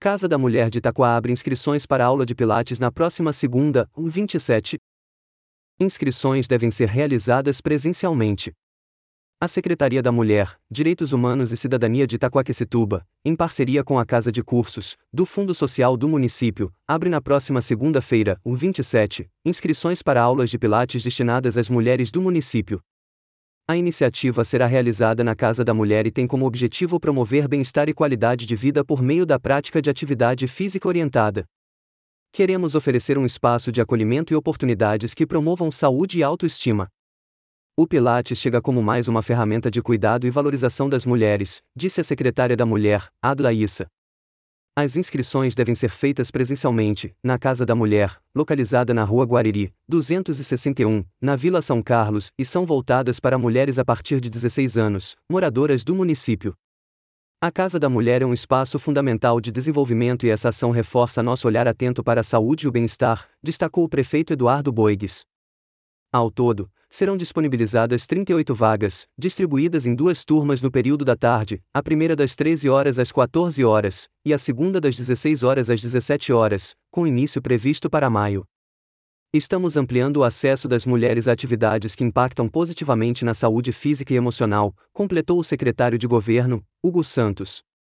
Casa da Mulher de Itaquá abre inscrições para aula de Pilates na próxima segunda, 27. Inscrições devem ser realizadas presencialmente. A Secretaria da Mulher, Direitos Humanos e Cidadania de Itaquaquecetuba, em parceria com a Casa de Cursos, do Fundo Social do município, abre na próxima segunda-feira, 27, inscrições para aulas de Pilates destinadas às mulheres do município. A iniciativa será realizada na Casa da Mulher e tem como objetivo promover bem-estar e qualidade de vida por meio da prática de atividade física orientada. Queremos oferecer um espaço de acolhimento e oportunidades que promovam saúde e autoestima. O Pilates chega como mais uma ferramenta de cuidado e valorização das mulheres, disse a secretária da Mulher, Adla Issa. As inscrições devem ser feitas presencialmente, na Casa da Mulher, localizada na Rua Guariri, 261, na Vila São Carlos, e são voltadas para mulheres a partir de 16 anos, moradoras do município. A Casa da Mulher é um espaço fundamental de desenvolvimento e essa ação reforça nosso olhar atento para a saúde e o bem-estar, destacou o prefeito Eduardo Boigues. Ao todo, serão disponibilizadas 38 vagas, distribuídas em 2 turmas no período da tarde, a primeira das 13 horas às 14 horas, e a segunda das 16 horas às 17 horas, com início previsto para maio. Estamos ampliando o acesso das mulheres a atividades que impactam positivamente na saúde física e emocional, completou o secretário de Governo, Hugo Santos.